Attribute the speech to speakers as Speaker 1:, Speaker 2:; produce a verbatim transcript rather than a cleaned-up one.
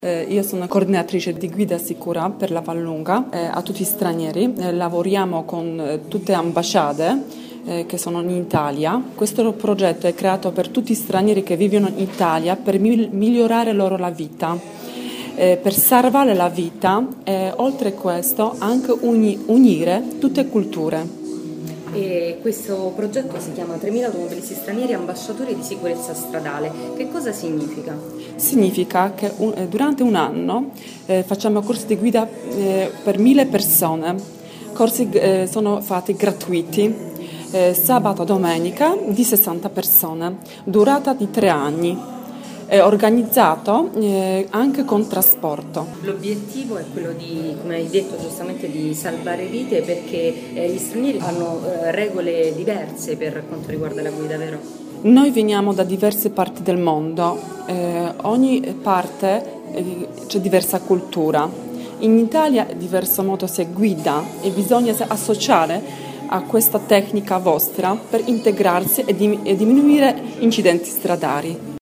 Speaker 1: Eh, io sono coordinatrice di Guida Sicura per la Vallunga, eh, a tutti gli stranieri. Eh, lavoriamo con eh, tutte le ambasciate eh, che sono in Italia. Questo progetto è creato per tutti gli stranieri che vivono in Italia per mi- migliorare loro la vita, eh, per salvare la vita e oltre a questo anche uni- unire tutte le culture.
Speaker 2: E questo progetto si chiama tremila automobilisti stranieri ambasciatori di sicurezza stradale. Che cosa significa?
Speaker 1: Significa che un- eh, durante un anno eh, facciamo corsi di guida eh, per mille persone. Corsi eh, sono fatti gratuiti, eh, sabato e domenica di sessanta persone, durata di tre anni. È organizzato eh, anche con trasporto.
Speaker 2: L'obiettivo è quello di, come hai detto giustamente, di salvare vite, perché eh, gli stranieri hanno eh, regole diverse per quanto riguarda la guida, vero?
Speaker 1: Noi veniamo da diverse parti del mondo, eh, ogni parte eh, c'è diversa cultura. In Italia è diverso modo si guida e bisogna associare a questa tecnica vostra per integrarsi e, dim- e diminuire incidenti stradali.